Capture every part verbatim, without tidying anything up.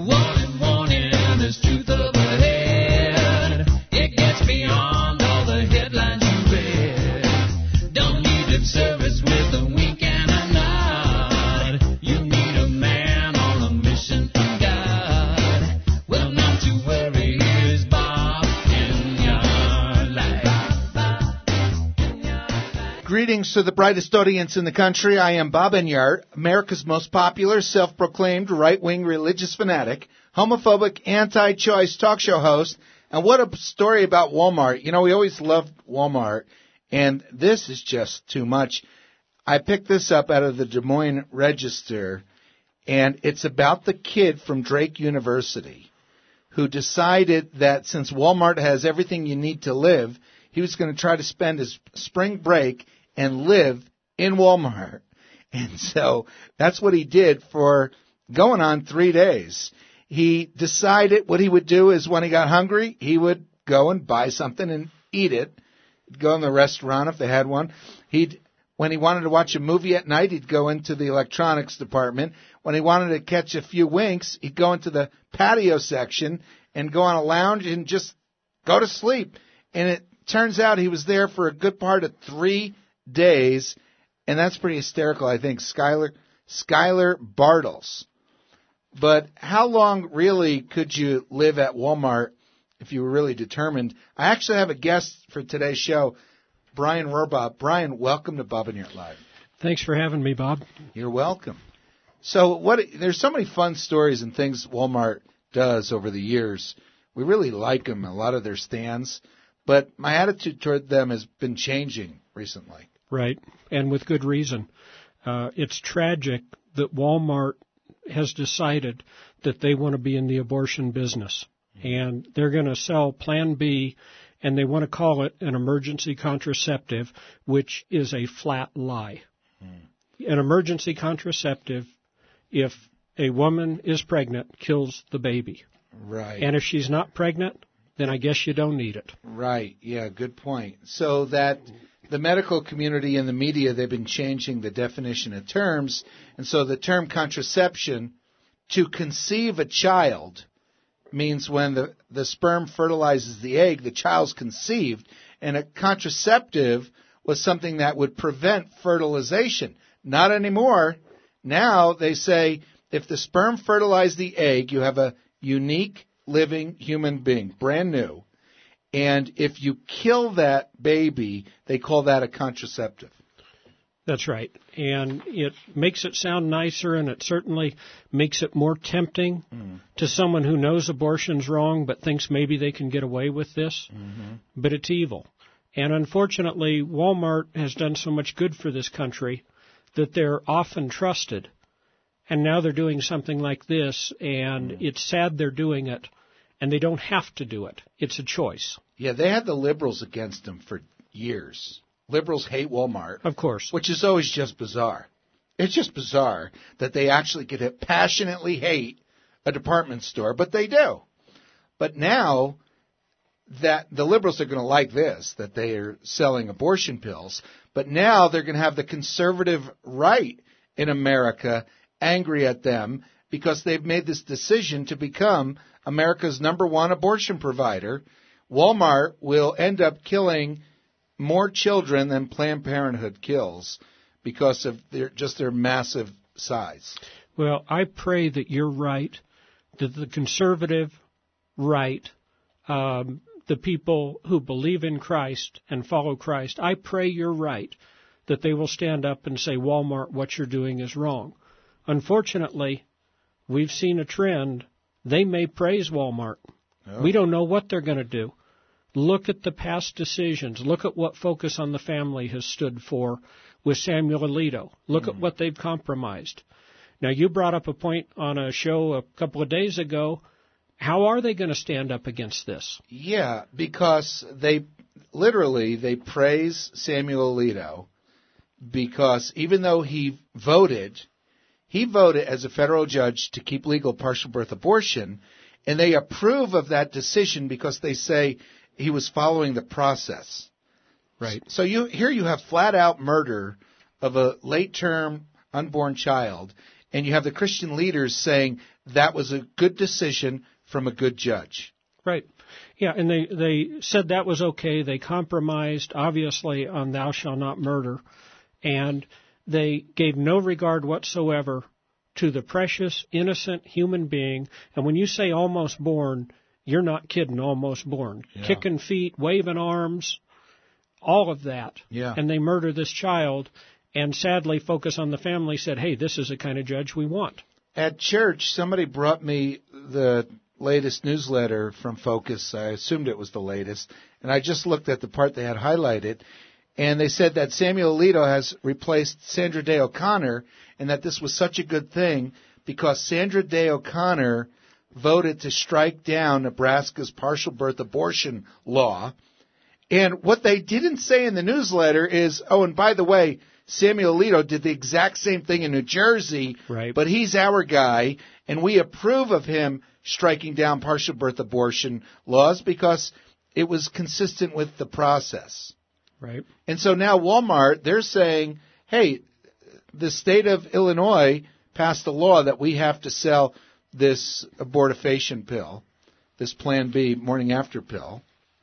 Warning, warning, there's truth up ahead. It gets beyond all the headlines you read. Don't need lip service with a wink and a nod. You need a man on a mission from God. Well, not to worry, here's Bob in your life. Greetings to the brightest audience in the country. I am Bob Enyart, America's most popular, self-proclaimed right-wing religious fanatic, homophobic, anti-choice talk show host. And what a story about Walmart. You know, we always loved Walmart, and this is just too much. I picked this up out of the Des Moines Register, and it's about the kid from Drake University who decided that since Walmart has everything you need to live, he was going to try to spend his spring break and live in Walmart. And so that's what he did for going on three days. He decided what he would do is when he got hungry, he would go and buy something and eat it. He'd go in the restaurant if they had one. He'd, when he wanted to watch a movie at night, he'd go into the electronics department. When he wanted to catch a few winks, he'd go into the patio section and go on a lounge and just go to sleep. And it turns out he was there for a good part of three days, and that's pretty hysterical, I think. Skylar, Skylar Bartles. But how long really could you live at Walmart if you were really determined? I actually have a guest for today's show, Brian Rohrbaugh. Brian, welcome to Bob and Your Live. Thanks for having me, Bob. You're welcome. So what? There's so many fun stories and things Walmart does over the years. We really like them, a lot of their stands. But my attitude toward them has been changing recently. Right, and with good reason. Uh, it's tragic that Walmart has decided that they want to be in the abortion business. Mm-hmm. And they're going to sell Plan B, and they want to call it an emergency contraceptive, which is a flat lie. Mm-hmm. An emergency contraceptive, if a woman is pregnant, kills the baby. Right. And if she's not pregnant, then I guess you don't need it. Right. Yeah, good point. So that the medical community and the media, they've been changing the definition of terms. And so the term contraception, to conceive a child, means when the, the sperm fertilizes the egg, the child's conceived. And a contraceptive was something that would prevent fertilization. Not anymore. Now they say if the sperm fertilized the egg, you have a unique living human being, brand new. And if you kill that baby, they call that a contraceptive. That's right. And it makes it sound nicer, and it certainly makes it more tempting mm. to someone who knows abortion's wrong but thinks maybe they can get away with this. Mm-hmm. But it's evil. And unfortunately, Walmart has done so much good for this country that they're often trusted. And now they're doing something like this, and mm. it's sad they're doing it, and they don't have to do it. It's a choice. Yeah, they had the liberals against them for years. Liberals hate Walmart. Of course. Which is always just bizarre. It's just bizarre that they actually could passionately hate a department store, but they do. But now that the liberals are going to like this, that they are selling abortion pills, but now they're going to have the conservative right in America angry at them because they've made this decision to become America's number one abortion provider. Walmart will end up killing more children than Planned Parenthood kills because of their, just their massive size. Well, I pray that you're right, that the conservative right, um, the people who believe in Christ and follow Christ, I pray you're right, that they will stand up and say, Walmart, what you're doing is wrong. Unfortunately, we've seen a trend. They may praise Walmart. Oh. We don't know what they're going to do. Look at the past decisions. Look at what Focus on the Family has stood for with Samuel Alito. Look mm. at what they've compromised. Now, you brought up a point on a show a couple of days ago. How are they going to stand up against this? Yeah, because they literally, they praise Samuel Alito because even though he voted, he voted as a federal judge to keep legal partial birth abortion, and they approve of that decision because they say he was following the process. Right. So you here you have flat-out murder of a late-term unborn child, and you have the Christian leaders saying that was a good decision from a good judge. Right. Yeah, and they, they said that was okay. They compromised, obviously, on thou shalt not murder, and they gave no regard whatsoever to the precious, innocent human being. And when you say almost born, you're not kidding, almost born. Yeah. Kicking feet, waving arms, all of that. Yeah. And they murder this child, and sadly, Focus on the Family said, hey, this is the kind of judge we want. At church, somebody brought me the latest newsletter from Focus. I assumed it was the latest. And I just looked at the part they had highlighted. And they said that Samuel Alito has replaced Sandra Day O'Connor, and that this was such a good thing because Sandra Day O'Connor voted to strike down Nebraska's partial birth abortion law. And what they didn't say in the newsletter is, oh, and by the way, Samuel Alito did the exact same thing in New Jersey, right. But he's our guy, and we approve of him striking down partial birth abortion laws because it was consistent with the process. Right. And so now Walmart, they're saying, hey, the state of Illinois passed a law that we have to sell this abortifacient pill, this Plan B morning after pill.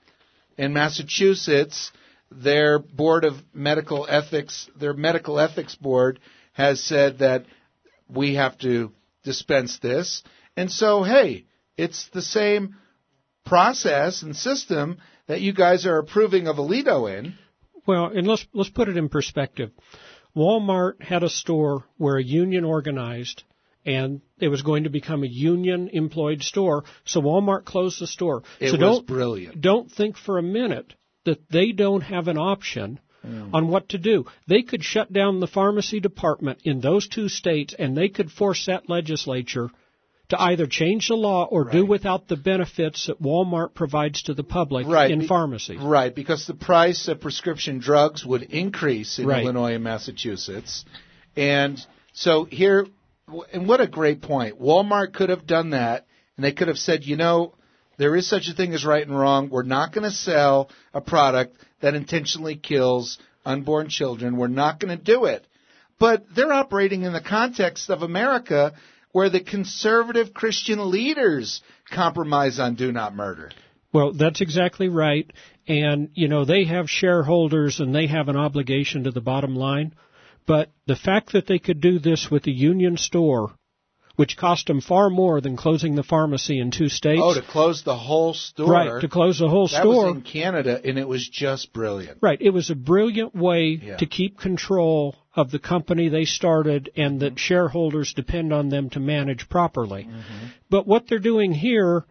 In Massachusetts, their board of medical ethics, their medical ethics board has said that we have to dispense this. And so, hey, it's the same process and system that you guys are approving of Alito in. Well, and let's let's put it in perspective. Walmart had a store where a union organized, and it was going to become a union-employed store, so Walmart closed the store. It so was don't, brilliant. Don't think for a minute that they don't have an option mm. on what to do. They could shut down the pharmacy department in those two states, and they could force that legislature to either change the law or right. do without the benefits that Walmart provides to the public right. in Be- pharmacies. Right, because the price of prescription drugs would increase in right. Illinois and Massachusetts. And so here, and what a great point. Walmart could have done that, and they could have said, you know, there is such a thing as right and wrong. We're not going to sell a product that intentionally kills unborn children. We're not going to do it. But they're operating in the context of America where the conservative Christian leaders compromise on do not murder. Well, that's exactly right. And, you know, they have shareholders and they have an obligation to the bottom line. But the fact that they could do this with a union store, which cost them far more than closing the pharmacy in two states. Oh, to close the whole store. Right, to close the whole that store. That was in Canada, and it was just brilliant. Right, it was a brilliant way yeah. to keep control of the company they started and that shareholders depend on them to manage properly. Mm-hmm. But what they're doing here,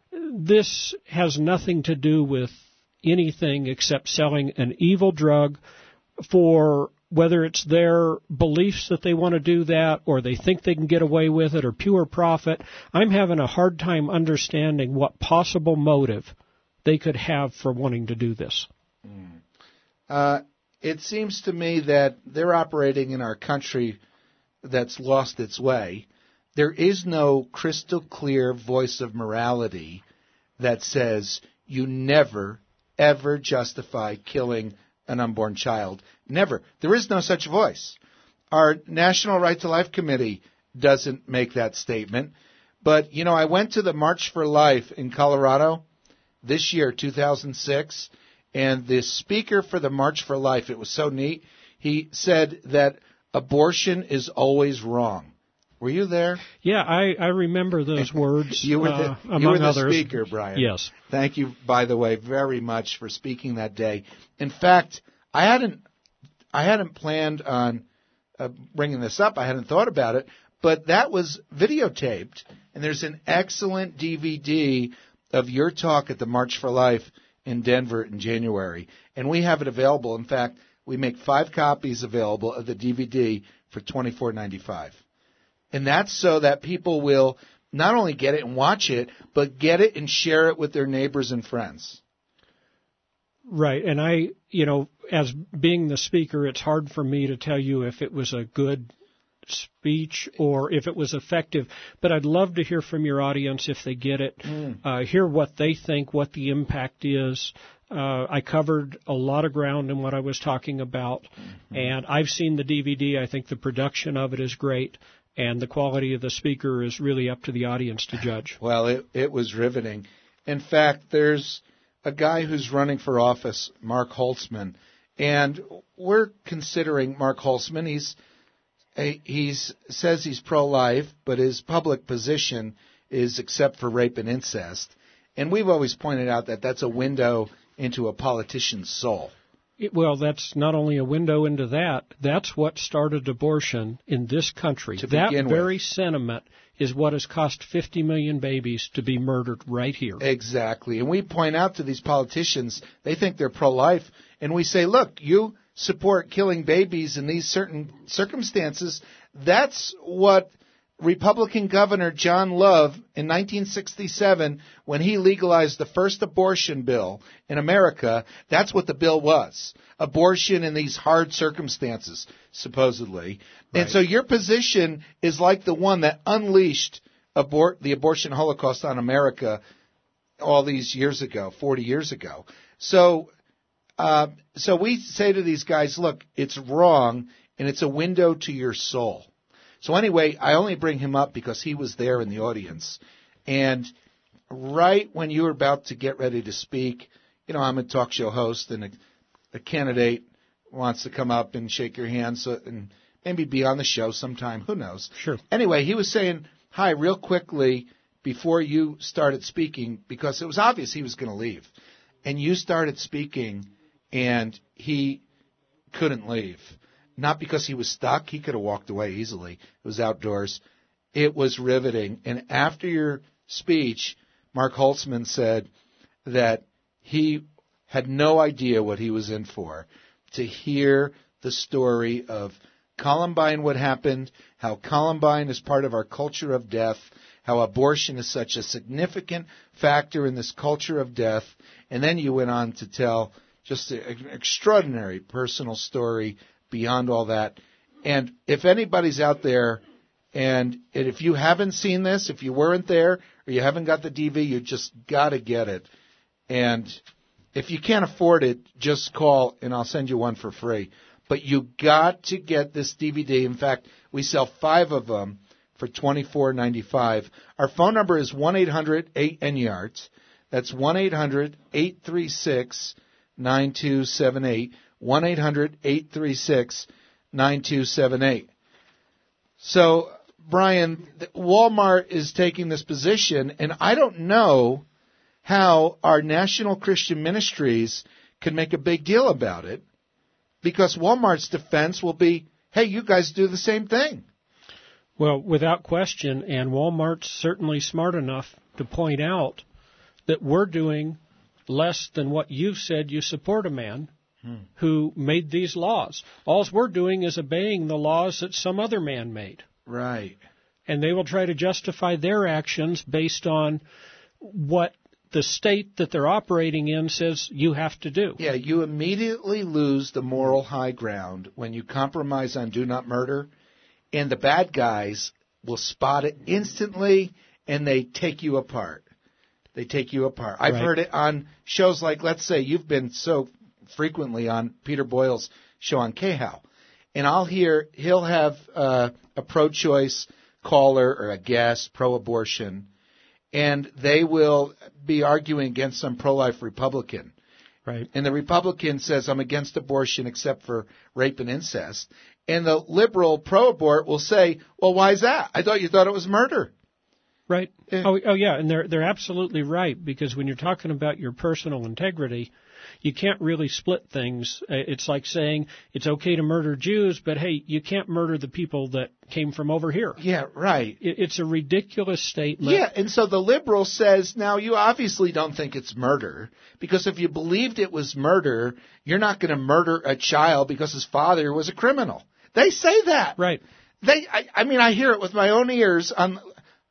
this has nothing to do with anything except selling an evil drug for whether it's their beliefs that they want to do that or they think they can get away with it or pure profit. I'm having a hard time understanding what possible motive they could have for wanting to do this. Mm. Uh, it seems to me that they're operating in our country that's lost its way. There is no crystal clear voice of morality that says you never, ever justify killing an unborn child. Never. There is no such voice. Our National Right to Life Committee doesn't make that statement. But, you know, I went to the March for Life in Colorado this year, two thousand six, and the speaker for the March for Life, it was so neat, he said that abortion is always wrong. Were you there? Yeah, I, I remember those words. You were the, uh, among you were the others. speaker, Brian. Yes. Thank you, by the way, very much for speaking that day. In fact, I hadn't I hadn't planned on uh, bringing this up. I hadn't thought about it, but that was videotaped, and there's an excellent D V D of your talk at the March for Life in Denver in January, and we have it available. In fact, we make five copies available of the D V D for twenty-four ninety-five. And that's so that people will not only get it and watch it, but get it and share it with their neighbors and friends. Right. And I, you know, as being the speaker, it's hard for me to tell you if it was a good speech or if it was effective. But I'd love to hear from your audience if they get it, mm. uh, hear what they think, what the impact is. Uh, I covered a lot of ground in what I was talking about, mm-hmm. and I've seen the D V D. I think the production of it is great. and the quality of the speaker is really up to the audience to judge. Well, it, it was riveting. In fact, there's a guy who's running for office, Mark Holtzman, and we're considering Mark Holtzman. He's he's says he's pro-life, but his public position is except for rape and incest. And we've always pointed out that that's a window into a politician's soul. It, well, that's not only a window into that, that's what started abortion in this country. To that begin very with. sentiment is what has cost fifty million babies to be murdered right here. Exactly. And we point out to these politicians, they think they're pro-life, and we say, look, you support killing babies in these certain circumstances. That's what Republican Governor John Love in nineteen sixty-seven, when he legalized the first abortion bill in America, that's what the bill was. Abortion in these hard circumstances, supposedly. Right. And so your position is like the one that unleashed abort the abortion holocaust on America all these years ago, forty years ago. So, uh, so we say to these guys, look, it's wrong, and it's a window to your soul. So anyway, I only bring him up because he was there in the audience. And right when you were about to get ready to speak, you know, I'm a talk show host, and a, a candidate wants to come up and shake your hand so, and maybe be on the show sometime. Who knows? Sure. Anyway, he was saying hi real quickly before you started speaking, because it was obvious he was going to leave. And you started speaking, and he couldn't leave. Not because he was stuck. He could have walked away easily. It was outdoors. It was riveting. And after your speech, Mark Holtzman said that he had no idea what he was in for. To hear the story of Columbine, what happened, how Columbine is part of our culture of death, how abortion is such a significant factor in this culture of death. And then you went on to tell just an extraordinary personal story beyond all that. And if anybody's out there, and if you haven't seen this, if you weren't there, or you haven't got the D V D, you just got to get it. And if you can't afford it, just call, and I'll send you one for free. But you got to get this D V D. In fact, we sell five of them for twenty-four ninety-five. Our phone number is one eight hundred eight N Y A R T. That's one eight hundred eight three six nine two seven eight. one eight hundred eight three six nine two seven eight. So, Brian, Walmart is taking this position, and I don't know how our National Christian Ministries can make a big deal about it, because Walmart's defense will be, hey, you guys do the same thing. Well, without question, and Walmart's certainly smart enough to point out that we're doing less than what you said you support a man Hmm. who made these laws. All we're doing is obeying the laws that some other man made. Right. And they will try to justify their actions based on what the state that they're operating in says you have to do. Yeah, you immediately lose the moral high ground when you compromise on do not murder, and the bad guys will spot it instantly, and they take you apart. They take you apart. I've Right. heard it on shows like, let's say, you've been so frequently on Peter Boyle's show on K H A L. And I'll hear, he'll have uh, a pro-choice caller or a guest, pro-abortion, and they will be arguing against some pro-life Republican. Right. And the Republican says, I'm against abortion except for rape and incest. And the liberal pro-abort will say, well, why is that? I thought you thought it was murder. Right. Yeah. Oh, oh, yeah, and they're they're absolutely right, because when you're talking about your personal integrity, you can't really split things. It's like saying it's okay to murder Jews, but hey, you can't murder the people that came from over here. Yeah, right. It's a ridiculous statement. Yeah, and so the liberal says, now you obviously don't think it's murder, because if you believed it was murder, you're not going to murder a child because his father was a criminal. They say that. Right. They, I, I mean, I hear it with my own ears on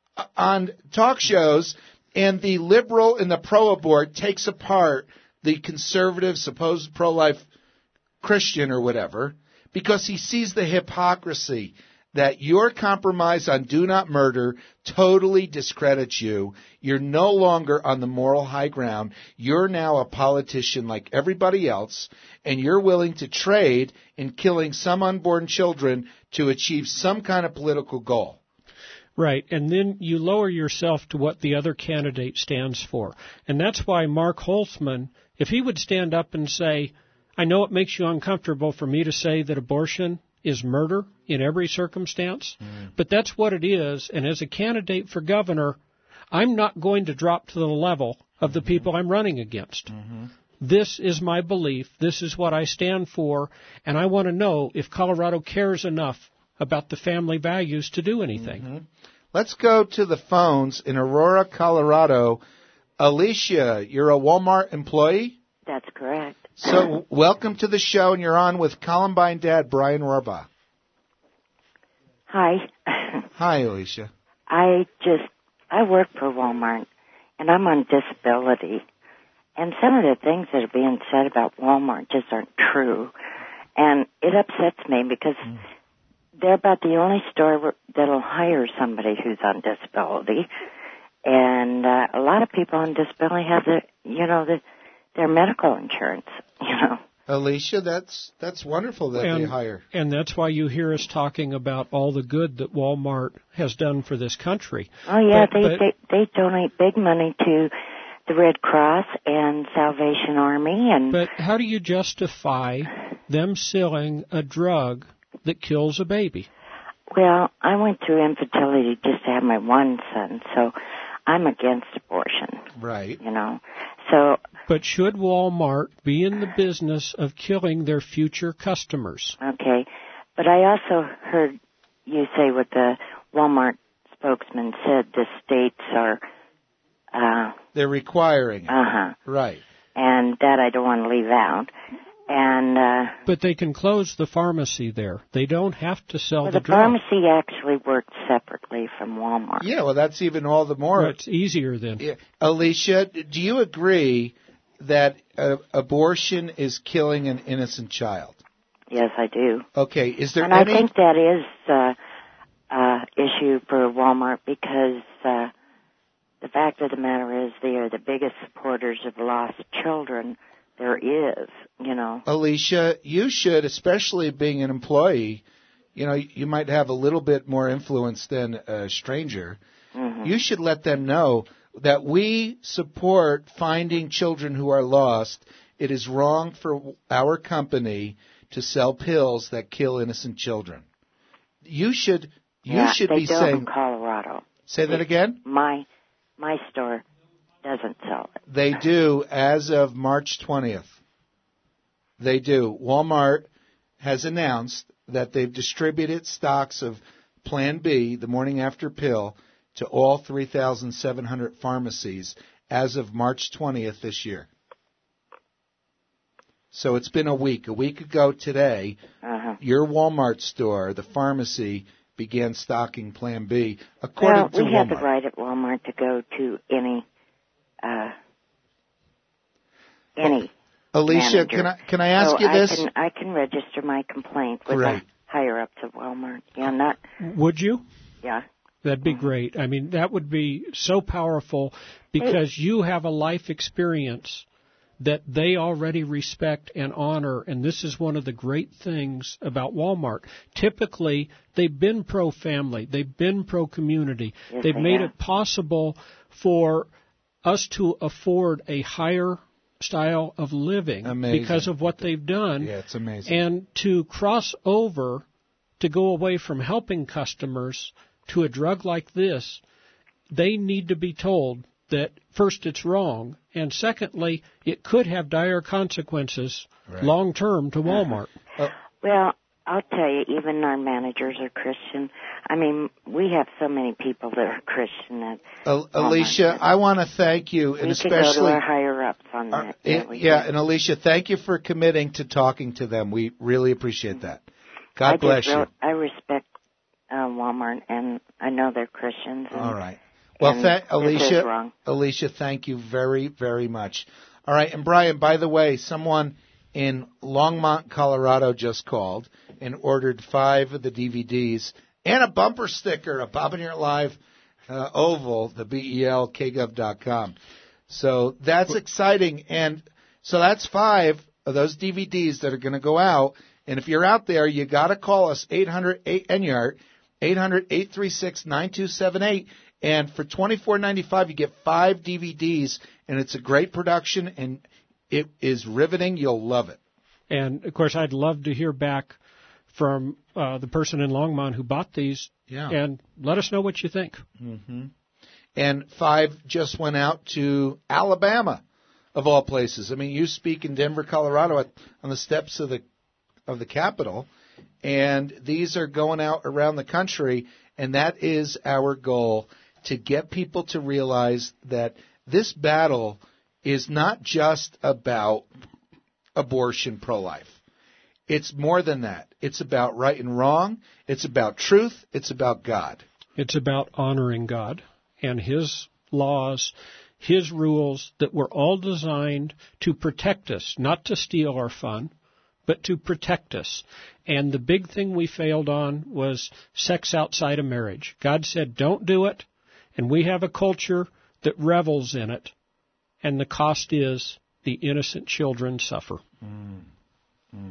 on talk shows, and the liberal and the pro-abort takes apart the conservative, supposed pro-life Christian or whatever, because he sees the hypocrisy that your compromise on do not murder totally discredits you. You're no longer on the moral high ground. You're now a politician like everybody else, and you're willing to trade in killing some unborn children to achieve some kind of political goal. Right, and then you lower yourself to what the other candidate stands for. And that's why Mark Holtzman, if he would stand up and say, I know it makes you uncomfortable for me to say that abortion is murder in every circumstance, mm. but that's what it is, and as a candidate for governor, I'm not going to drop to the level of the mm-hmm. people I'm running against. Mm-hmm. This is my belief, this is what I stand for, and I want to know if Colorado cares enough about the family values to do anything. Mm-hmm. Let's go to the phones in Aurora, Colorado. Alicia, you're a Walmart employee? That's correct. So welcome to the show, and you're on with Columbine Dad, Brian Rohrbaugh. Hi. Hi, Alicia. I just, I work for Walmart, and I'm on disability. And some of the things that are being said about Walmart just aren't true. And it upsets me because mm. they're about the only store that'll hire somebody who's on disability. And uh, a lot of people on disability have the, you know, the, their medical insurance, you know. Alicia, that's that's wonderful that and, they hire. And that's why you hear us talking about all the good that Walmart has done for this country. Oh, yeah, but, they, but, they they donate big money to the Red Cross and Salvation Army. And But how do you justify them selling a drug that kills a baby? Well, I went through infertility just to have my one son, so I'm against abortion. Right. You know, so... But should Walmart be in the business of killing their future customers? Okay. But I also heard you say what the Walmart spokesman said, the states are... Uh, They're requiring it. Uh-huh. Right. And that I don't want to leave out. And uh, But they can close the pharmacy there. They don't have to sell well, the, the drug. pharmacy actually works separately from Walmart. Yeah, well, that's even all the more... Well, it's easier then. Yeah. Alicia, do you agree that uh, abortion is killing an innocent child? Yes, I do. Okay, is there and any... I think that is uh, uh, issue for Walmart because uh, the fact of the matter is they are the biggest supporters of lost children there is, you know. Alicia, you should, especially being an employee, you know, you might have a little bit more influence than a stranger. Mm-hmm. You should let them know that we support finding children who are lost. It is wrong for our company to sell pills that kill innocent children. You should you yeah, should they be don't saying in Colorado. Say that again? My my store doesn't sell it. They do as of March twentieth. They do. Walmart has announced that they've distributed stocks of Plan B, the morning after pill, to all three thousand seven hundred pharmacies as of March twentieth this year. So it's been a week. A week ago today, uh-huh. your Walmart store, the pharmacy, began stocking Plan B. According well, to we Walmart. have the right at Walmart to go to any uh, any. Alicia, manager. can I can I ask so you this? I can, I can register my complaint with right. the higher ups of Walmart. Yeah, not. Would you? Yeah. That'd be great. I mean, that would be so powerful because hey. you have a life experience that they already respect and honor, and this is one of the great things about Walmart. Typically, they've been pro-family. They've been pro-community. Yes, they've they made have. it possible for us to afford a higher style of living amazing. because of what they've done. Yeah, it's amazing. And to cross over, to go away from helping customers to a drug like this, they need to be told that, first, it's wrong, and secondly, it could have dire consequences right. long-term to Walmart. Uh, well, I'll tell you, even our managers are Christian. I mean, we have so many people that are Christian. That uh, Alicia, I want to thank you, we and could especially go to our higher-ups on that. Uh, it, yeah, and Alicia, thank you for committing to talking to them. We really appreciate that. God I bless you. Real, I respect uh, Walmart, and I know they're Christians. And, all right. Well, th- Alicia, this Alicia, thank you very, very much. All right, and Brian, by the way, someone in Longmont, Colorado just called and ordered five of the D V Ds and a bumper sticker, a Bob and Yurt Live uh, oval, the B E L K gov dot com. So that's exciting. And so that's five of those D V Ds that are going to go out. And if you're out there, you got to call us, eight hundred eight N Y A R T, eight hundred eight three six nine two seven eight. And for twenty-four ninety-five, you get five D V Ds, and it's a great production, and it is riveting. You'll love it. And, of course, I'd love to hear back from uh, the person in Longmont who bought these, yeah. and let us know what you think. Mm-hmm. And five just went out to Alabama, of all places. I mean, you speak in Denver, Colorado, at, on the steps of the of the Capitol, and these are going out around the country, and that is our goal, to get people to realize that this battle is not just about abortion, pro-life. It's more than that. It's about right and wrong. It's about truth. It's about God. It's about honoring God and His laws, His rules that were all designed to protect us, not to steal our fun, but to protect us. And the big thing we failed on was sex outside of marriage. God said, don't do it. And we have a culture that revels in it. And the cost is the innocent children suffer. Mm. Mm.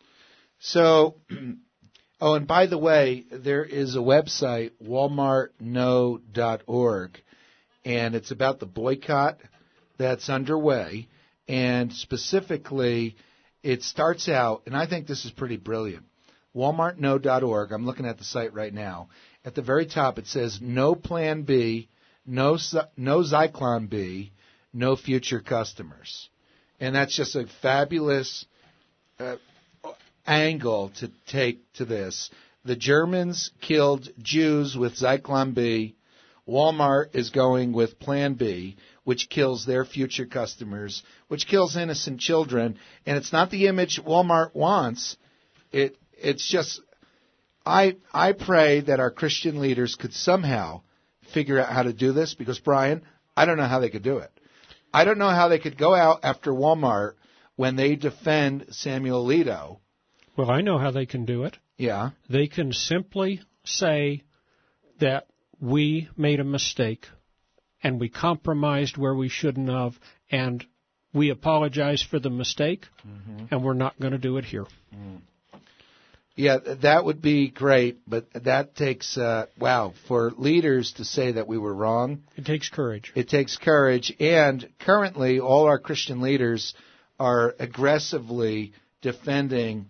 So, oh, and by the way, there is a website, walmart no dot org, and it's about the boycott that's underway. And specifically, it starts out, and I think this is pretty brilliant, walmart no dot org. I'm looking at the site right now. At the very top, it says, no Plan B, no, no Zyklon B, no future customers. And that's just a fabulous uh, angle to take to this. The Germans killed Jews with Zyklon B. Walmart is going with Plan B, which kills their future customers, which kills innocent children. And it's not the image Walmart wants. It It's just, I I pray that our Christian leaders could somehow figure out how to do this, because, Brian, I don't know how they could do it. I don't know how they could go out after Walmart when they defend Samuel Alito. Well, I know how they can do it. Yeah. They can simply say that we made a mistake and we compromised where we shouldn't have, and we apologize for the mistake, mm-hmm. and we're not going to do it here. Mm. Yeah, that would be great, but that takes, uh, wow, for leaders to say that we were wrong. It takes courage. It takes courage, and currently all our Christian leaders are aggressively defending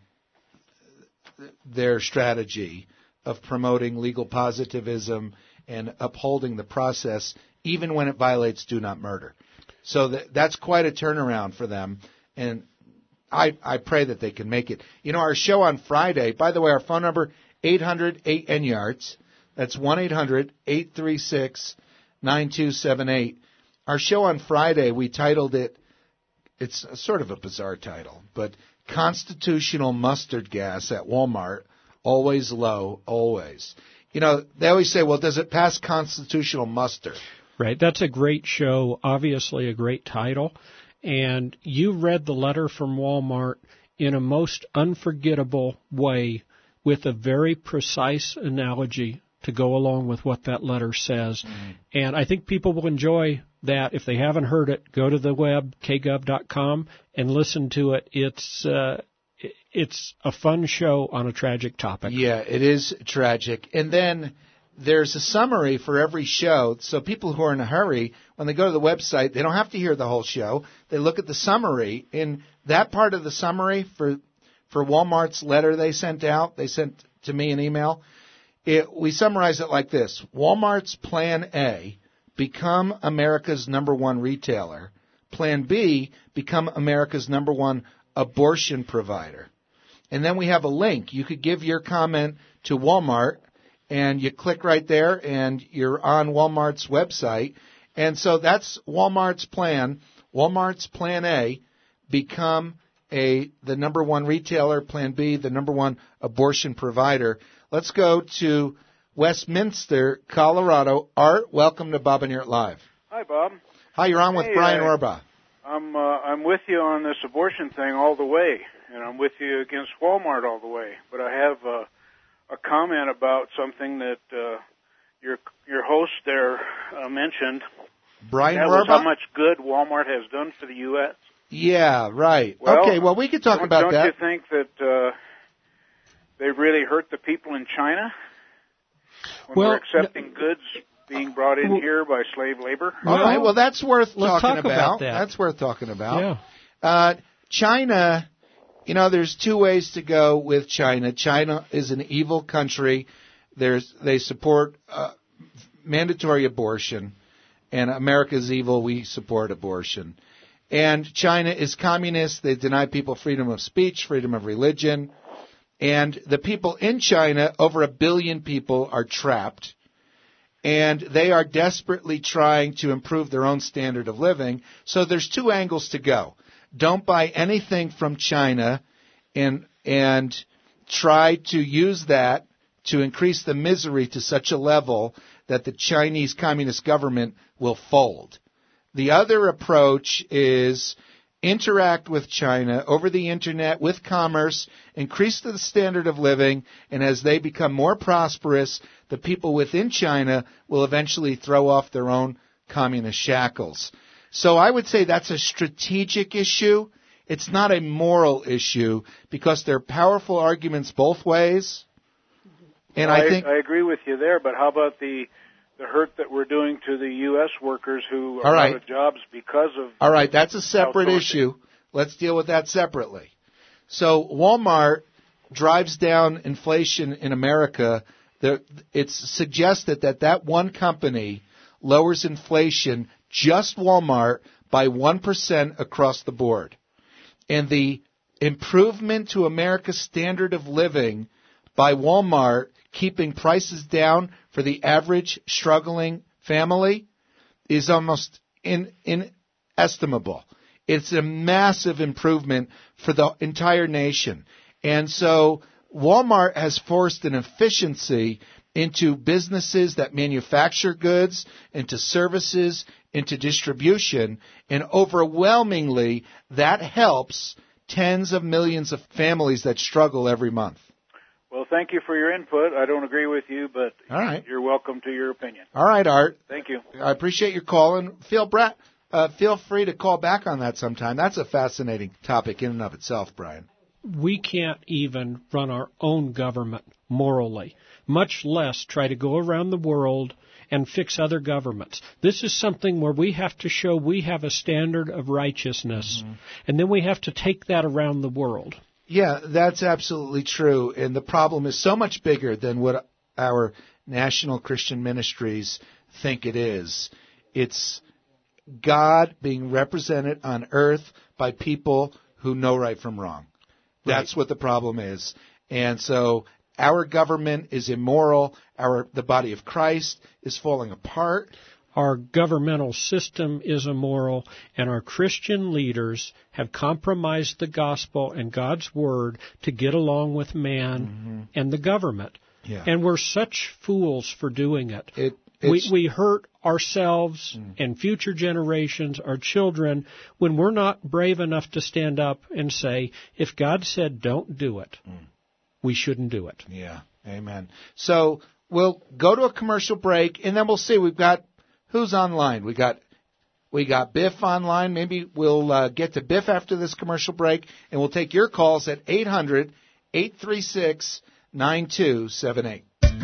their strategy of promoting legal positivism and upholding the process, even when it violates do not murder. So that, that's quite a turnaround for them, and I, I pray that they can make it. You know, our show on Friday, by the way, our phone number, eight hundred eight N Y A R T S. That's one eight hundred eight three six nine two seven eight. Our show on Friday, we titled it, it's a sort of a bizarre title, but Constitutional Mustard Gas at Walmart, always low, always. You know, they always say, well, does it pass constitutional muster? Right. That's a great show, obviously a great title. And you read the letter from Walmart in a most unforgettable way with a very precise analogy to go along with what that letter says. Mm-hmm. And I think people will enjoy that. If they haven't heard it, go to the web, k gov dot com, and listen to it. It's uh, it's a fun show on a tragic topic. Yeah, it is tragic. And then there's a summary for every show, so people who are in a hurry, when they go to the website, they don't have to hear the whole show. They look at the summary. In that part of the summary for for Walmart's letter they sent out, they sent to me an email, it, we summarize it like this. Walmart's Plan A, become America's number one retailer. Plan B, become America's number one abortion provider. And then we have a link. You could give your comment to Walmart, and you click right there, and you're on Walmart's website. And so that's Walmart's plan. Walmart's Plan A, become a the number one retailer. Plan B, the number one abortion provider. Let's go to Westminster, Colorado. Art, welcome to Bob and Yurt Live. Hi, Bob. Hi, you're on with hey, Brian uh, Orba. I'm uh, I'm with you on this abortion thing all the way, and I'm with you against Walmart all the way. But I have uh, a comment about something that uh, your your host there uh, mentioned. Brian That was Rohrbach? how much good Walmart has done for the U S Yeah, right. Well, okay, well, we could talk don't, about don't that. Don't you think that uh, they really hurt the people in China when Well, we're accepting goods being brought in well, here by slave labor? All Well, right, well, that's worth let's talking talk about that. That's worth talking about. Yeah. Uh, China, you know, there's two ways to go with China. China is an evil country. There's They support uh, mandatory abortion, and America's evil. We support abortion. And China is communist. They deny people freedom of speech, freedom of religion. And the people in China, over a billion people, are trapped. And they are desperately trying to improve their own standard of living. So there's two angles to go. Don't buy anything from China and and try to use that to increase the misery to such a level that the Chinese Communist government will fold. The other approach is interact with China over the internet, with commerce, increase the standard of living, and as they become more prosperous, the people within China will eventually throw off their own communist shackles. So I would say that's a strategic issue. It's not a moral issue because there are powerful arguments both ways. And I, I think I agree with you there, but how about the the hurt that we're doing to the U S workers who are All right. out of jobs because of All right, that's a separate outsourcing? issue. Let's deal with that separately. So Walmart drives down inflation in America. The, it's suggested that that one company lowers inflation, just Walmart, by one percent across the board. And the improvement to America's standard of living by Walmart, keeping prices down for the average struggling family, is almost in, inestimable. It's a massive improvement for the entire nation. And so Walmart has forced an efficiency into businesses that manufacture goods, into services, into distribution, and overwhelmingly that helps tens of millions of families that struggle every month. Well, thank you for your input. I don't agree with you, but All right. you're welcome to your opinion. All right, Art. Thank you. I appreciate your call, and feel, Brett, uh, feel free to call back on that sometime. That's a fascinating topic in and of itself, Brian. We can't even run our own government morally, much less try to go around the world and fix other governments. This is something where we have to show we have a standard of righteousness, mm-hmm. and then we have to take that around the world. Yeah, that's absolutely true. And the problem is so much bigger than what our national Christian ministries think it is. It's God being represented on earth by people who know right from wrong. That's right. What the problem is. And so our government is immoral. Our the body of Christ is falling apart. Our governmental system is immoral, and our Christian leaders have compromised the gospel and God's word to get along with man mm-hmm. and the government. Yeah. And we're such fools for doing it. it we, we hurt ourselves mm. and future generations, our children, when we're not brave enough to stand up and say, if God said don't do it, mm. we shouldn't do it. Yeah, amen. So we'll go to a commercial break, and then we'll see. We've got who's online? We got we got Biff online. Maybe we'll uh, get to Biff after this commercial break, and we'll take your calls at eight hundred, eight three six, nine two seven eight.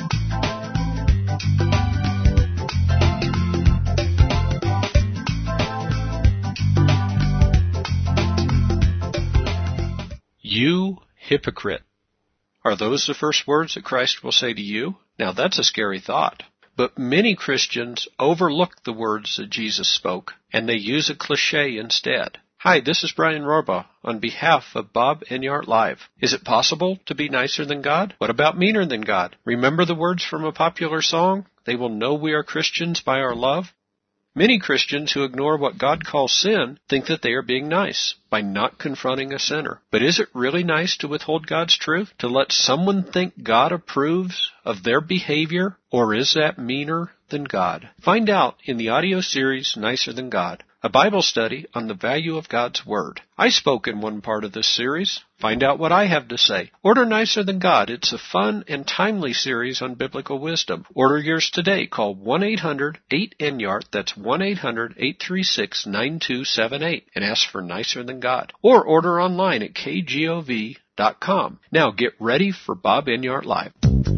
You hypocrite. Are those the first words that Christ will say to you? Now that's a scary thought. But many Christians overlook the words that Jesus spoke, and they use a cliche instead. Hi, this is Brian Rohrbach on behalf of Bob Enyart Live. Is it possible to be nicer than God? What about meaner than God? Remember the words from a popular song? They will know we are Christians by our love. Many Christians who ignore what God calls sin think that they are being nice by not confronting a sinner. But is it really nice to withhold God's truth? To let someone think God approves of their behavior? Or is that meaner Than God. Find out in the audio series Nicer Than God, a Bible study on the value of God's Word. I spoke in one part of this series. Find out what I have to say. Order Nicer Than God. It's a fun and timely series on biblical wisdom. Order yours today. Call one eight hundred eight N Y A R T, that's one eight hundred eight three six nine two seven eight, and ask for Nicer Than God. Or order online at K G O V dot com. Now get ready for Bob Enyart Live.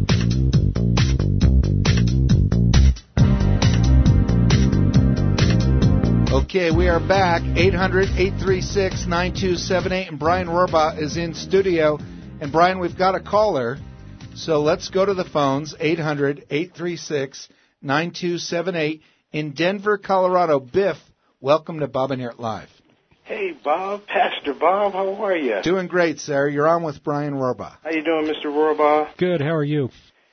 Okay, we are back. eight hundred eight three six nine two seven eight, and Brian Rohrbaugh is in studio. And Brian, we've got a caller, so let's go to the phones. eight hundred eight three six nine two seven eight in Denver, Colorado. Biff, welcome to Bob Enyart Live. Hey, Bob, Pastor Bob, how are you? Doing great, sir. You're on with Brian Rohrbaugh. How you doing, Mister Rohrbaugh? Good. How are you?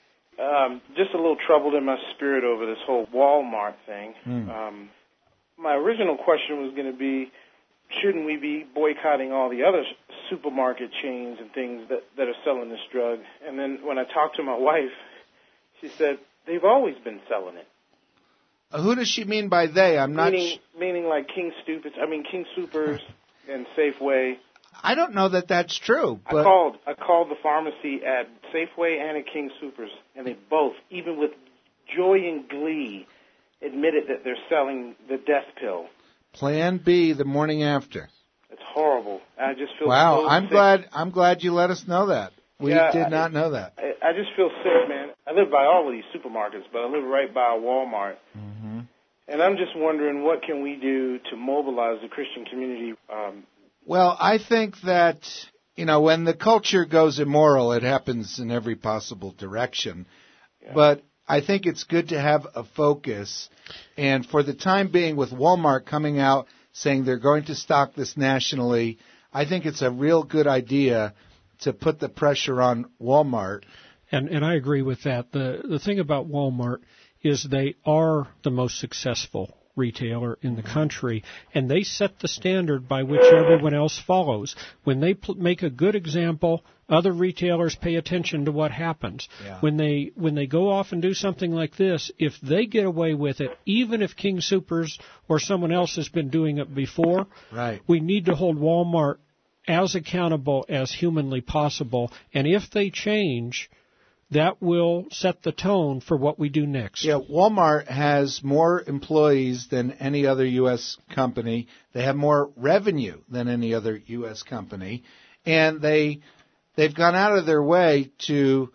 Um, just a little troubled in my spirit over this whole Walmart thing. Mm. Um, my original question was going to be, shouldn't we be boycotting all the other supermarket chains and things that, that are selling this drug? And then when I talked to my wife, she said, they've always been selling it. Uh, who does she mean by they? I'm not Meaning, sh- meaning like King Stupids, I mean King Supers and Safeway. I don't know that that's true. But I called. I called the pharmacy at Safeway and at King Supers, and they both, even with joy and glee, admitted that they're selling the death pill. Plan B the morning after. It's horrible. I just feel Wow, so I'm sick. glad. I'm glad you let us know that. We Yeah, did not I, know that. I, I just feel sick, man. I live by all of these supermarkets, but I live right by a Walmart. Mm-hmm. And I'm just wondering, what can we do to mobilize the Christian community? Um, Well, I think that, you know, when the culture goes immoral, it happens in every possible direction. Yeah. But I think it's good to have a focus. And for the time being, with Walmart coming out saying they're going to stock this nationally, I think it's a real good idea to put the pressure on Walmart. And and I agree with that. The the thing about Walmart is they are the most successful retailer in the country, and they set the standard by which everyone else follows. When they pl- make a good example, other retailers pay attention to what happens. Yeah. When they when they go off and do something like this, if they get away with it, even if King Soopers or someone else has been doing it before, Right. we need to hold Walmart as accountable as humanly possible. And if they change, that will set the tone for what we do next. Yeah, Walmart has more employees than any other U S company. They have more revenue than any other U S company, and they they've gone out of their way to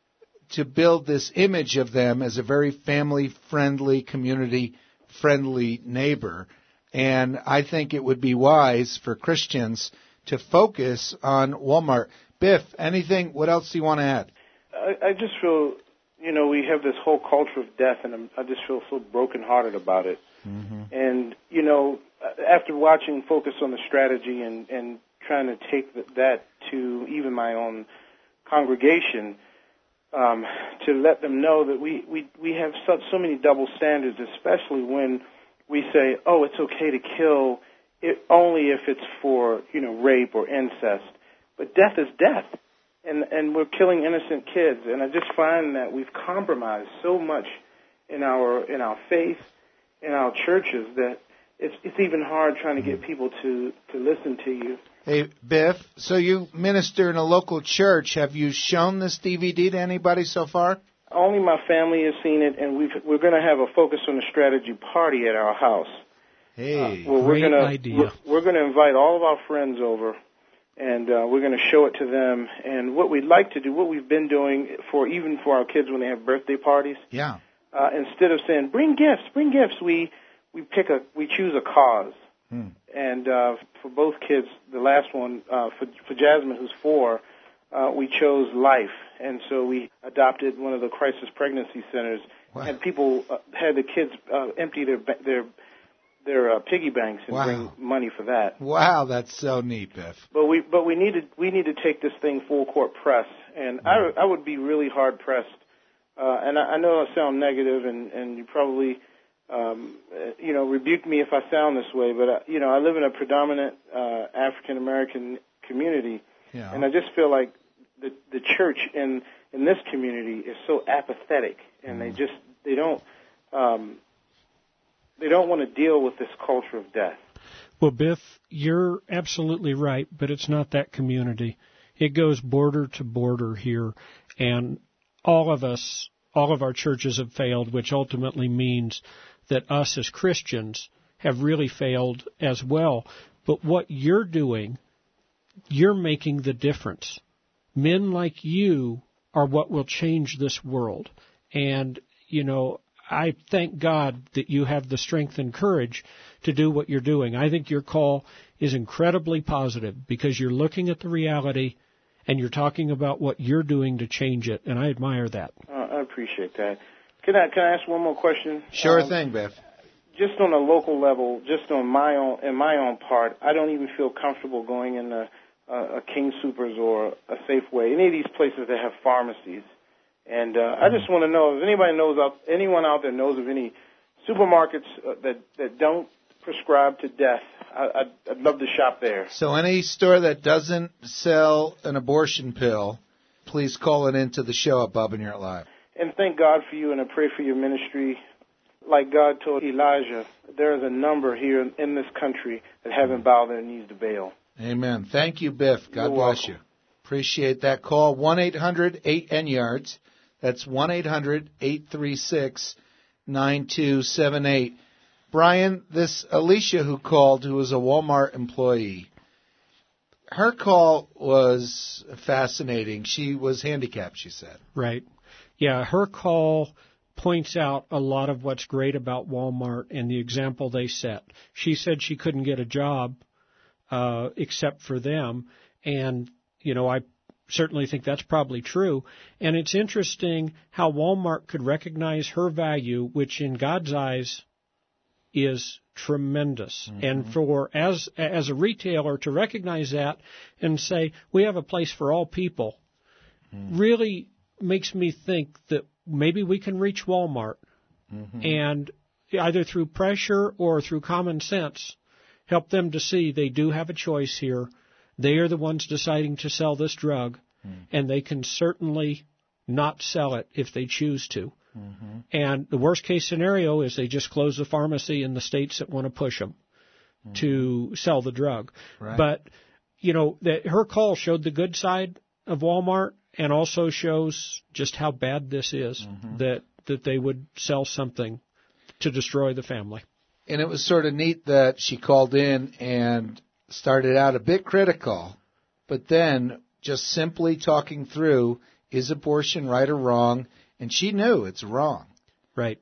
to build this image of them as a very family-friendly, community-friendly neighbor. And I think it would be wise for Christians to focus on Walmart. Biff, anything? What else do you want to add? I, I just feel, you know, we have this whole culture of death, and I'm, I just feel so brokenhearted about it. Mm-hmm. And, you know, after watching Focus on the Strategy and, and trying to take that to even my own congregation, um, to let them know that we, we, we have such, so many double standards, especially when we say, oh, it's okay to kill it only if it's for, you know, rape or incest. But death is death. And and we're killing innocent kids, and I just find that we've compromised so much in our in our faith, in our churches, that it's it's even hard trying to get people to, to listen to you. Hey, Biff, so you minister in a local church. Have you shown this D V D to anybody so far? Only my family has seen it, and we've, we're going to have a Focus on the Strategy party at our house. Hey, uh, well, great we're gonna, idea. We're, we're going to invite all of our friends over. And uh, we're going to show it to them. And what we'd like to do, what we've been doing for even for our kids when they have birthday parties, yeah. uh, instead of saying bring gifts, bring gifts, we we pick a we choose a cause. Hmm. And uh, for both kids, the last one uh, for for Jasmine, who's four, uh, we chose life. And so we adopted one of the crisis pregnancy centers. Wow. And people uh, had the kids uh, empty their their their uh, piggy banks and Wow. bring money for that. Wow, that's so neat, Biff. But we but we need to we need to take this thing full court press, and I I would be really hard pressed. Uh, and I, I know I sound negative, and and you probably um, uh, you know rebuke me if I sound this way. But uh, you know I live in a predominant uh, African American community, Yeah. and I just feel like the the church in in this community is so apathetic, and they just they don't um, they don't want to deal with this culture of death. Well, Biff, you're absolutely right, but it's not that community. It goes border to border here, and all of us, all of our churches have failed, which ultimately means that us as Christians have really failed as well. But what you're doing, you're making the difference. Men like you are what will change this world. And, you know, I thank God that you have the strength and courage to do what you're doing. I think your call is incredibly positive because you're looking at the reality and you're talking about what you're doing to change it, and I admire that. Uh, I appreciate that. Can I can I ask one more question? Sure um, thing, Biff. Just on a local level, just on my own in my own part, I don't even feel comfortable going in a, a, a King Soopers or a Safeway, any of these places that have pharmacies. And uh, I just want to know if anybody knows out, anyone out there knows of any supermarkets uh, that that don't prescribe to death. I, I'd, I'd love to shop there. So any store that doesn't sell an abortion pill, please call it into the show at Bob and Yurt Live. And thank God for you, and I pray for your ministry. Like God told Elijah, there is a number here in, in this country that haven't bowed their knees to Baal. Amen. Thank you, Biff. God You're bless welcome. you. Appreciate that call. one eight hundred eight N yards. That's one eight hundred eight three six nine two seven eight. Brian, this Alicia who called, who was a Walmart employee, her call was fascinating. She was handicapped, she said. Right. Yeah, her call points out a lot of what's great about Walmart and the example they set. She said she couldn't get a job uh, except for them, and, you know, I certainly think that's probably true. And it's interesting how Walmart could recognize her value, which in God's eyes is tremendous. Mm-hmm. And for as as a retailer to recognize that and say, we have a place for all people, mm-hmm. really makes me think that maybe we can reach Walmart mm-hmm. and either through pressure or through common sense, help them to see they do have a choice here. They are the ones deciding to sell this drug, mm-hmm. and they can certainly not sell it if they choose to. Mm-hmm. And the worst case scenario is they just close the pharmacy in the states that want to push them mm-hmm. to sell the drug. Right. But, you know, that her call showed the good side of Walmart and also shows just how bad this is, mm-hmm. that, that they would sell something to destroy the family. And it was sort of neat that she called in and started out a bit critical, but then just simply talking through, is abortion right or wrong? And she knew it's wrong. Right.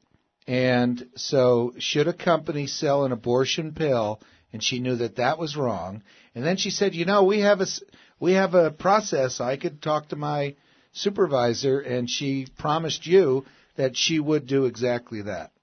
And so should a company sell an abortion pill? And she knew that that was wrong. And then she said, you know, we have a, we have a process. I could talk to my supervisor, and she promised you that she would do exactly that.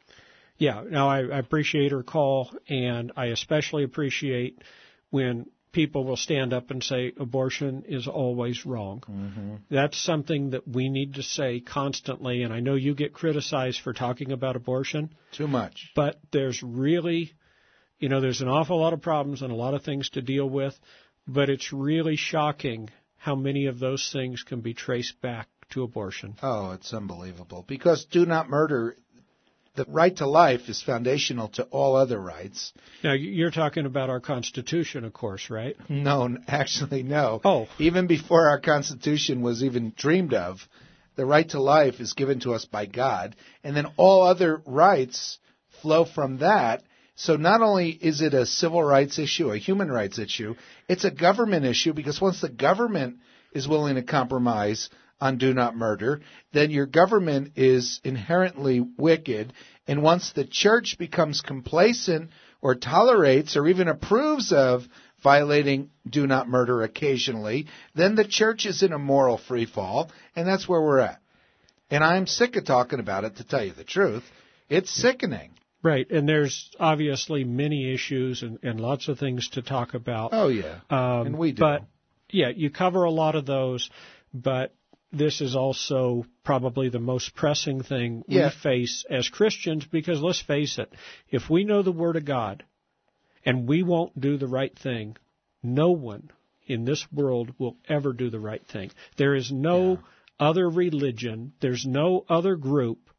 Yeah, no, I, I appreciate her call, and I especially appreciate when people will stand up and say abortion is always wrong. Mm-hmm. That's something that we need to say constantly, and I know you get criticized for talking about abortion. Too much. But there's really, you know, there's an awful lot of problems and a lot of things to deal with, but it's really shocking how many of those things can be traced back to abortion. Oh, it's unbelievable. Because do not murder, the right to life is foundational to all other rights. Now, you're talking about our Constitution, of course, right? No, actually, no. Oh. Even before our Constitution was even dreamed of, the right to life is given to us by God, and then all other rights flow from that. So not only is it a civil rights issue, a human rights issue, it's a government issue, because once the government is willing to compromise on do not murder, then your government is inherently wicked. And once the church becomes complacent or tolerates or even approves of violating do not murder occasionally, then the church is in a moral free fall, and that's where we're at. And I'm sick of talking about it, to tell you the truth. It's sickening. Right, and there's obviously many issues and, and lots of things to talk about. Oh, yeah, um, and we do. But, yeah, you cover a lot of those, but this is also probably the most pressing thing we yeah. face as Christians, because let's face it, if we know the Word of God and we won't do the right thing, no one in this world will ever do the right thing. There is no yeah. other religion, there's no other group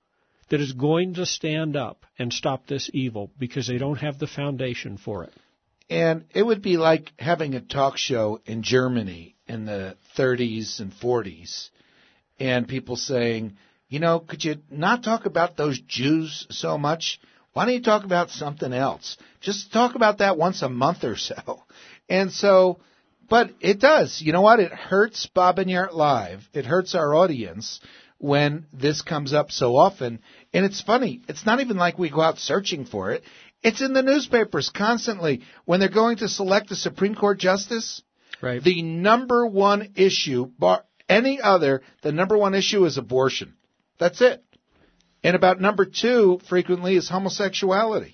that is going to stand up and stop this evil because they don't have the foundation for it. And it would be like having a talk show in Germany in the thirties and forties, and people saying, you know, could you not talk about those Jews so much? Why don't you talk about something else? Just talk about that once a month or so. And so, but it does. You know what? It hurts Bob and Yart Live. It hurts our audience when this comes up so often. And it's funny. It's not even like we go out searching for it. It's in the newspapers constantly. When they're going to select a Supreme Court justice, right. The number one issue, bar any other, the number one issue is abortion. That's it. And about number two, frequently, is homosexuality.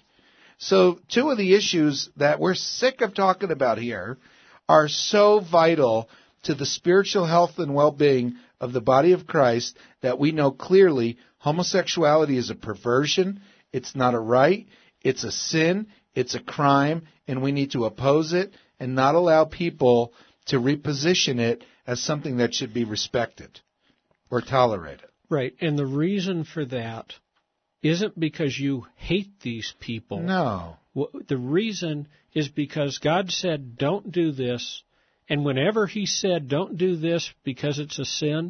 So two of the issues that we're sick of talking about here are so vital to the spiritual health and well-being of the body of Christ that we know clearly homosexuality is a perversion, it's not a right, it's a sin, it's a crime, and we need to oppose it and not allow people to reposition it as something that should be respected or tolerated. Right, and the reason for that isn't because you hate these people. No. The reason is because God said, don't do this, and whenever He said, don't do this because it's a sin,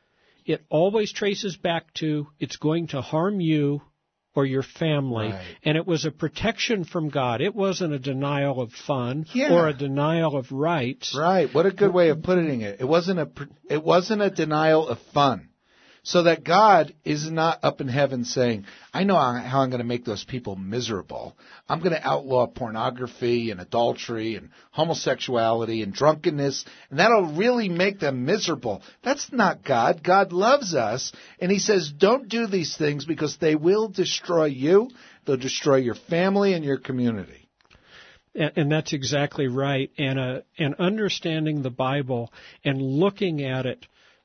it always traces back to it's going to harm you or your family, right. And it was a protection from God. It wasn't a denial of fun yeah. or a denial of rights. Right, what a good way of putting it. It wasn't a, it wasn't a denial of fun. So that God is not up in heaven saying, I know how I'm going to make those people miserable. I'm going to outlaw pornography and adultery and homosexuality and drunkenness, and that'll really make them miserable. That's not God. God loves us, and He says, don't do these things because they will destroy you. They'll destroy your family and your community. And, and that's exactly right. And, uh, and understanding the Bible and looking at it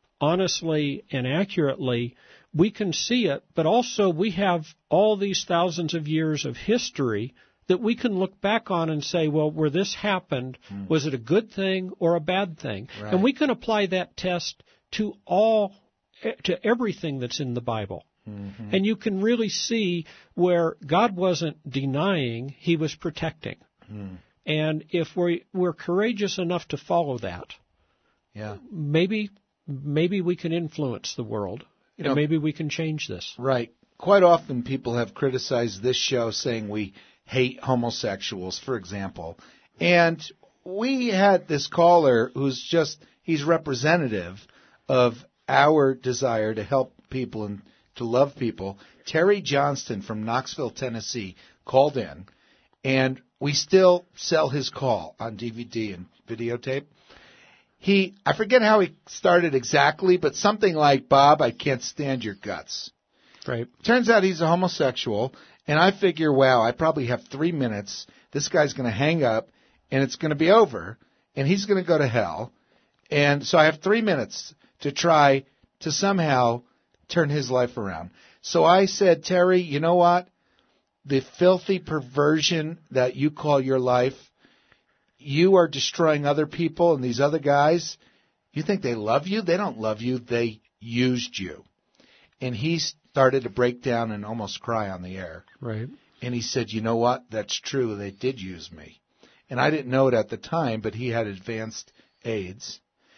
honestly and accurately, we can see it, but also we have all these thousands of years of history that we can look back on and say, well, where this happened, mm. was it a good thing or a bad thing? Right. And we can apply that test to all, to everything that's in the Bible. Mm-hmm. And you can really see where God wasn't denying, He was protecting. Mm. And if we, we're courageous enough to follow that, yeah, maybe maybe we can influence the world, you and know, maybe we can change this. Right. Quite often people have criticized this show saying we hate homosexuals, for example. And we had this caller who's just, he's representative of our desire to help people and to love people. Terry Johnston from Knoxville, Tennessee, called in, and we still sell his call on D V D and videotape. He, I forget how he started exactly, but something like, Bob, I can't stand your guts. Right. Turns out he's a homosexual, and I figure, wow, I probably have three minutes. This guy's going to hang up, and it's going to be over, and he's going to go to hell. And so I have three minutes to try to somehow turn his life around. So I said, Terry, you know what? The filthy perversion that you call your life, you are destroying other people, and these other guys, you think they love you? They don't love you. They used you. And he started to break down and almost cry on the air. Right. And he said, you know what? That's true. They did use me. And I didn't know it at the time, but he had advanced AIDS.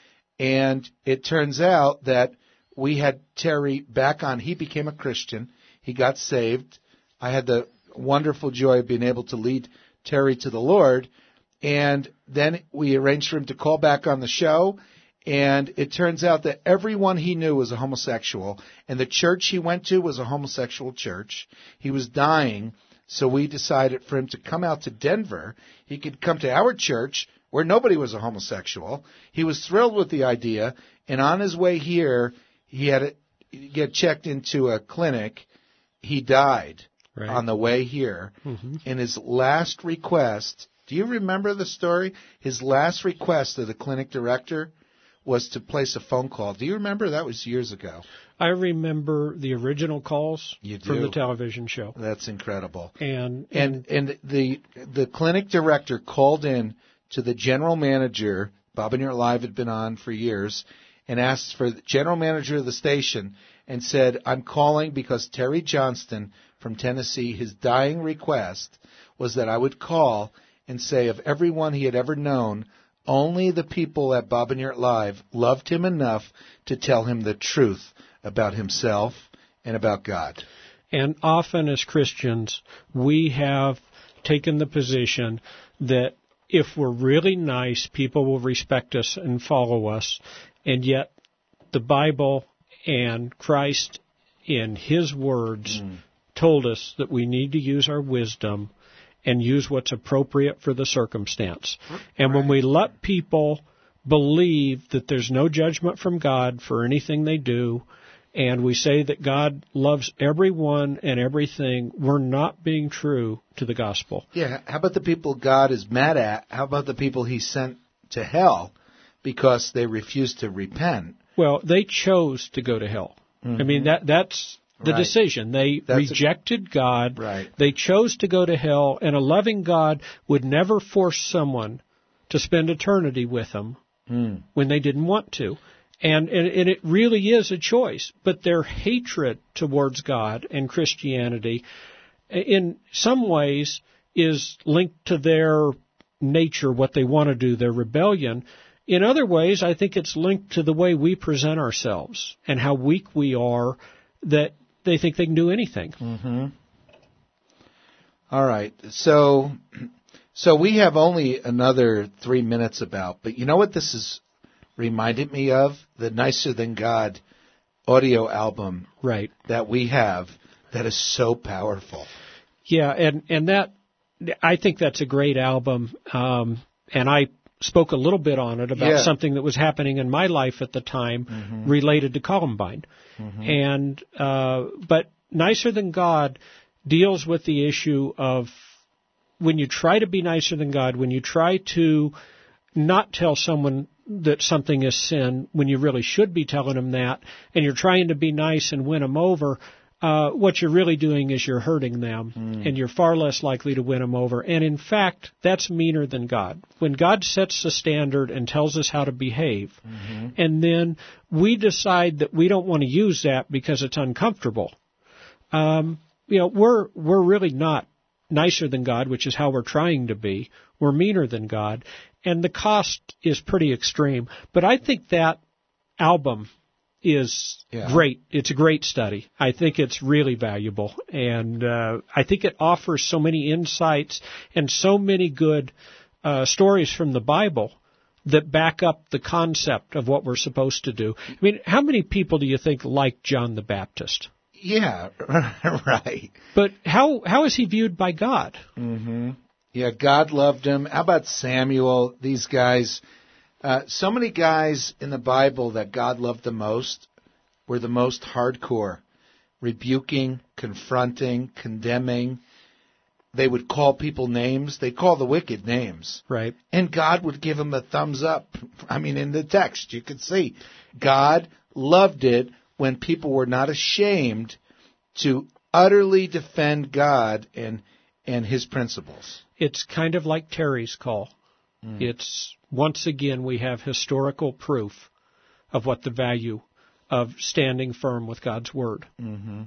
And it turns out that we had Terry back on. He became a Christian. He got saved. I had the wonderful joy of being able to lead Terry to the Lord. And then we arranged for him to call back on the show. And it turns out that everyone he knew was a homosexual. And the church he went to was a homosexual church. He was dying. So we decided for him to come out to Denver. He could come to our church where nobody was a homosexual. He was thrilled with the idea. And on his way here, he had to get checked into a clinic. He died right. on the way here. Mm-hmm. And his last request, do you remember the story? His last request to the clinic director was to place a phone call. Do you remember? That was years ago. I remember the original calls you do. from the television show. That's incredible. And and and, and the the clinic director called in to the general manager. Bob and Yart Live had been on for years, and asked for the general manager of the station and said, I'm calling because Terry Johnston from Tennessee, his dying request was that I would call and say of everyone he had ever known, only the people at Bob and Yurt Live loved him enough to tell him the truth about himself and about God. And often as Christians, we have taken the position that if we're really nice, people will respect us and follow us. And yet the Bible and Christ in His words mm. told us that we need to use our wisdom and use what's appropriate for the circumstance. And when we let people believe that there's no judgment from God for anything they do, and we say that God loves everyone and everything, we're not being true to the gospel. Yeah, how about the people God is mad at? How about the people He sent to hell because they refused to repent? Well, they chose to go to hell. Mm-hmm. I mean, that that's the right. decision. They that's rejected a, God. Right. They chose to go to hell, and a loving God would never force someone to spend eternity with Him mm. when they didn't want to. And, and, and it really is a choice. But their hatred towards God and Christianity, in some ways, is linked to their nature, what they want to do, their rebellion. In other ways, I think it's linked to the way we present ourselves and how weak we are, that they think they can do anything. Mm-hmm. All right. So, so we have only another three minutes about, but you know what this is reminded me of? The Nicer Than God audio album right. that we have that is so powerful. Yeah, and, and that, I think that's a great album, um, and I spoke a little bit on it about yeah. something that was happening in my life at the time mm-hmm. related to Columbine. Mm-hmm. And uh, but Nicer Than God deals with the issue of when you try to be nicer than God, when you try to not tell someone that something is sin when you really should be telling them that, and you're trying to be nice and win them over, uh, what you're really doing is you're hurting them, mm. and you're far less likely to win them over. And in fact, that's meaner than God. When God sets the standard and tells us how to behave, mm-hmm. and then we decide that we don't want to use that because it's uncomfortable, um, you know, we're we're really not nicer than God, which is how we're trying to be. We're meaner than God, and the cost is pretty extreme. But I think that album is yeah. great. It's a great study. I think it's really valuable, and uh, I think it offers so many insights and so many good uh, stories from the Bible that back up the concept of what we're supposed to do. I mean, how many people do you think like John the Baptist? Yeah, right. But how how is he viewed by God? Mm-hmm. Yeah, God loved him. How about Samuel? These guys, uh, so many guys in the Bible that God loved the most were the most hardcore, rebuking, confronting, condemning. They would call people names. They'd call the wicked names. Right. And God would give them a thumbs up. I mean, in the text, you could see God loved it when people were not ashamed to utterly defend God and and His principles. It's kind of like Terry's call. Mm. It's, once again, we have historical proof of what the value of standing firm with God's Word. Mm-hmm.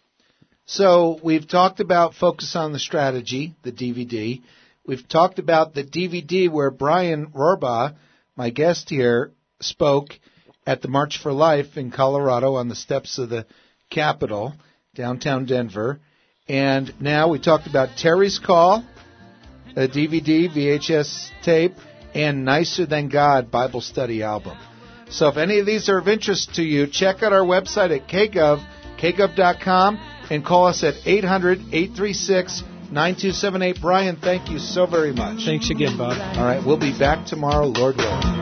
So we've talked about Focus on the Strategy, the D V D. We've talked about the D V D where Brian Rohrbaugh, my guest here, spoke at the March for Life in Colorado on the steps of the Capitol, downtown Denver. And now we talked about Terry's Call, a D V D, V H S tape, and Nicer Than God Bible Study album. So if any of these are of interest to you, check out our website at k gov, k gov dot com, and call us at eight hundred, eight three six, nine two seven eight. Brian, thank you so very much. Thanks again, Bob. All right, we'll be back tomorrow, Lord willing.